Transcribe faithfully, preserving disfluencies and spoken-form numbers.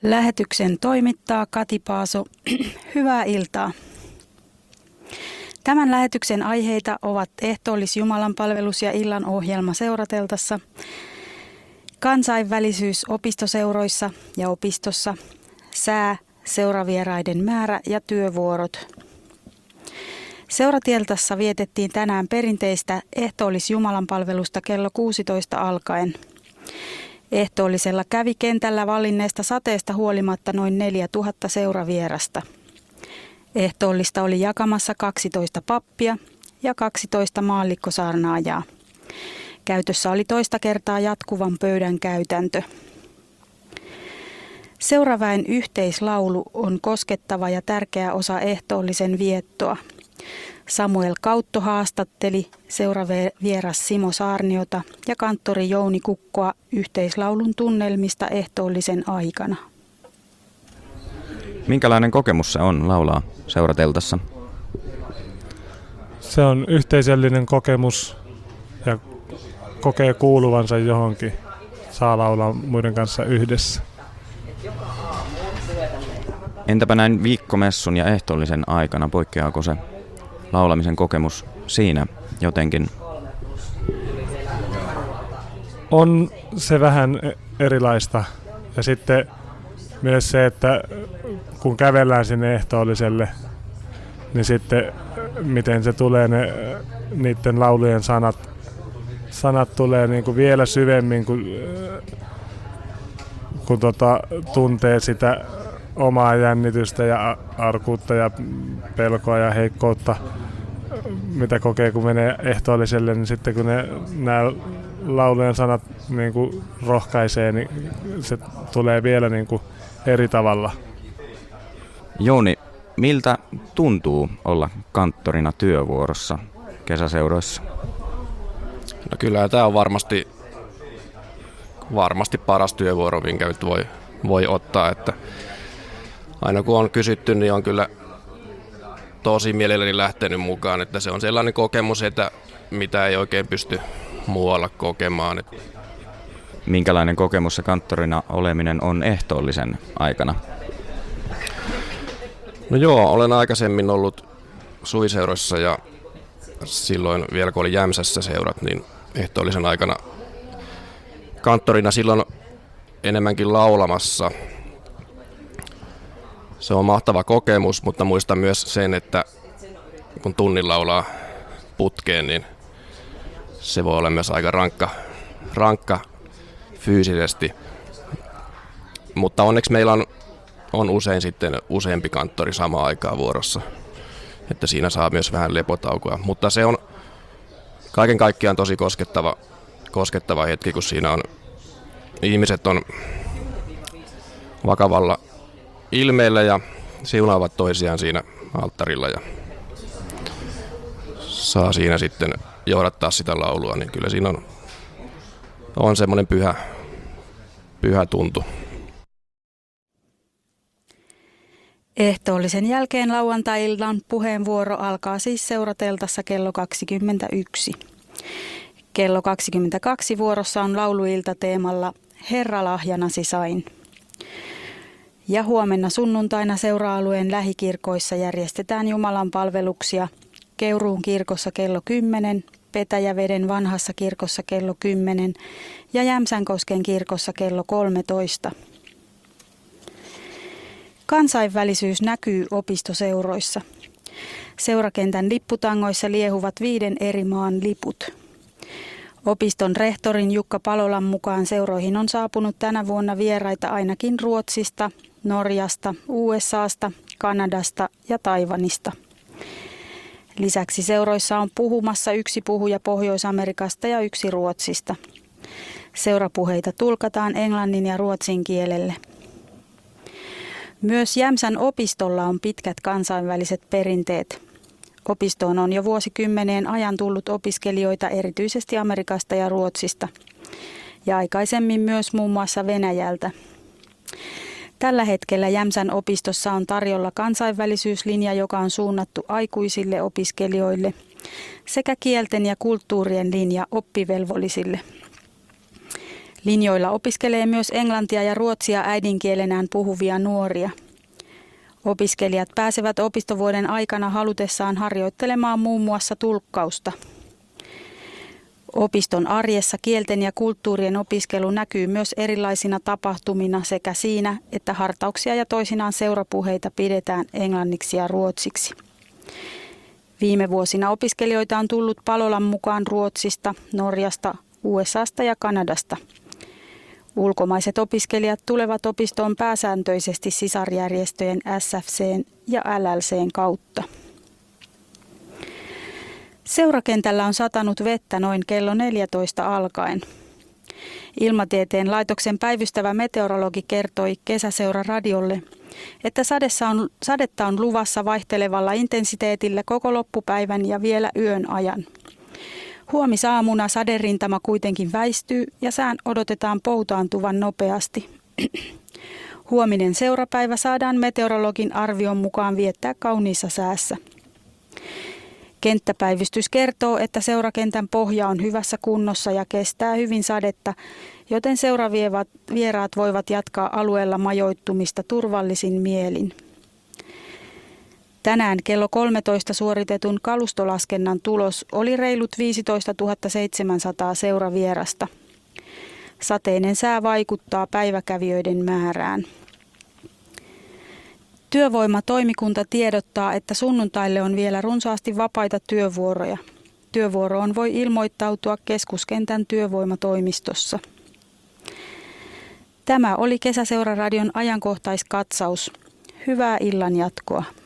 Lähetyksen toimittaa Kati Paaso. Hyvää iltaa. Tämän lähetyksen aiheita ovat ehtoollis jumalanpalvelus ja illan ohjelma seurateltassa, kansainvälisyys opistoseuroissa ja opistossa, sää, seuravieraiden määrä ja työvuorot. Seuratieltassa vietettiin tänään perinteistä ehtoollis jumalanpalvelusta kello kuusitoista alkaen. Ehtoollisella kävi kentällä vallinneesta sateesta huolimatta noin neljätuhatta seuravierasta. Ehtoollista oli jakamassa kaksitoista pappia ja kaksitoista maallikkosaarnaajaa. Käytössä oli toista kertaa jatkuvan pöydän käytäntö. Seuraväen yhteislaulu on koskettava ja tärkeä osa ehtoollisen viettoa. Samuel Kautto haastatteli seuravieras Simo Saarniota ja kanttori Jouni Kukkoa yhteislaulun tunnelmista ehtoollisen aikana. Minkälainen kokemus se on laulaa seurateltassa? Se on yhteisöllinen kokemus ja kokee kuuluvansa johonkin. Saa laulaa muiden kanssa yhdessä. Entäpä näin viikkomessun ja ehtoollisen aikana, poikkeaako se laulamisen kokemus siinä jotenkin? On se vähän erilaista. Ja sitten myös se, että kun kävellään sinne ehtoolliselle, niin sitten miten se tulee, ne, niiden laulujen sanat, sanat tulee niin kuin vielä syvemmin, kun, kun tota, tuntee sitä omaa jännitystä ja arkuutta ja pelkoa ja heikkoutta, mitä kokee, kun menee ehtoolliselle, niin sitten kun ne, nämä laulujen sanat niin kuin rohkaisee, niin se tulee vielä niin kuin eri tavalla. Jouni, miltä tuntuu olla kanttorina työvuorossa kesäseuroissa? No kyllä tämä on varmasti, varmasti paras työvuoro, minkä nyt voi, voi ottaa. Että aina kun on kysytty, niin on kyllä tosi mielelläni lähtenyt mukaan. Että se on sellainen kokemus, että mitä ei oikein pysty muualla kokemaan. Minkälainen kokemus se kanttorina oleminen on ehtoollisen aikana? No joo, olen aikaisemmin ollut suviseuroissa ja silloin vielä kun oli Jämsässä seurat, niin ehtoollisen aikana kanttorina silloin enemmänkin laulamassa. Se on mahtava kokemus, mutta muistan myös sen, että kun tunnin laulaa putkeen, niin se voi olla myös aika rankka, rankka fyysisesti. Mutta onneksi meillä on, on usein sitten useampi kanttori samaan aikaan vuorossa, että siinä saa myös vähän lepotaukoa. Mutta se on kaiken kaikkiaan tosi koskettava, koskettava hetki, kun siinä on ihmiset on vakavalla ilmeillä ja siunaavat toisiaan siinä alttarilla ja saa siinä sitten johdattaa sitä laulua, niin kyllä siinä on, on semmoinen pyhä, pyhä tuntu. Ehtoollisen jälkeen lauantai-illan puheenvuoro alkaa siis seurateltassa kello kaksikymmentäyksi. Kello kaksikymmentäkaksi vuorossa on lauluilta teemalla Herra lahjanasi sain. Ja huomenna sunnuntaina seura-alueen lähikirkoissa järjestetään Jumalan palveluksia Keuruun kirkossa kello kymmenen, Petäjäveden vanhassa kirkossa kello kymmenen ja Jämsänkosken kirkossa kello kolmetoista. Kansainvälisyys näkyy opistoseuroissa. Seurakentän lipputangoissa liehuvat viiden eri maan liput. Opiston rehtorin Jukka Palolan mukaan seuroihin on saapunut tänä vuonna vieraita ainakin Ruotsista, Norjasta, U S A:sta, Kanadasta ja Taiwanista. Lisäksi seuroissa on puhumassa yksi puhuja Pohjois-Amerikasta ja yksi Ruotsista. Seurapuheita tulkataan englannin ja ruotsin kielelle. Myös Jämsän opistolla on pitkät kansainväliset perinteet. Opistoon on jo vuosikymmeneen ajan tullut opiskelijoita erityisesti Amerikasta ja Ruotsista. Ja aikaisemmin myös muun muassa Venäjältä. Tällä hetkellä Jämsän opistossa on tarjolla kansainvälisyyslinja, joka on suunnattu aikuisille opiskelijoille, sekä kielten ja kulttuurien linja oppivelvollisille. Linjoilla opiskelee myös englantia ja ruotsia äidinkielenään puhuvia nuoria. Opiskelijat pääsevät opistovuoden aikana halutessaan harjoittelemaan muun muassa tulkkausta. Opiston arjessa kielten ja kulttuurien opiskelu näkyy myös erilaisina tapahtumina sekä siinä, että hartauksia ja toisinaan seurapuheita pidetään englanniksi ja ruotsiksi. Viime vuosina opiskelijoita on tullut Palolan mukaan Ruotsista, Norjasta, U S A:sta ja Kanadasta. Ulkomaiset opiskelijat tulevat opistoon pääsääntöisesti sisarjärjestöjen S F C:n ja L L C:n kautta. Seurakentällä on satanut vettä noin kello neljätoista alkaen. Ilmatieteen laitoksen päivystävä meteorologi kertoi Kesäseura-radiolle, että sadessa on, sadetta on luvassa vaihtelevalla intensiteetillä koko loppupäivän ja vielä yön ajan. Huomisaamuna saderintama kuitenkin väistyy ja sään odotetaan poutaantuvan nopeasti. Huominen seurapäivä saadaan meteorologin arvion mukaan viettää kauniissa säässä. Kenttäpäivystys kertoo, että seurakentän pohja on hyvässä kunnossa ja kestää hyvin sadetta, joten seuravieraat voivat jatkaa alueella majoittumista turvallisin mielin. Tänään kello kolmetoista suoritetun kalustolaskennan tulos oli reilut viisitoistatuhatta seitsemänsataa seuravierasta. Sateinen sää vaikuttaa päiväkävijöiden määrään. Työvoimatoimikunta tiedottaa, että sunnuntaille on vielä runsaasti vapaita työvuoroja. Työvuoroon voi ilmoittautua keskuskentän työvoimatoimistossa. Tämä oli Kesäseura-radion ajankohtaiskatsaus. Hyvää illan jatkoa.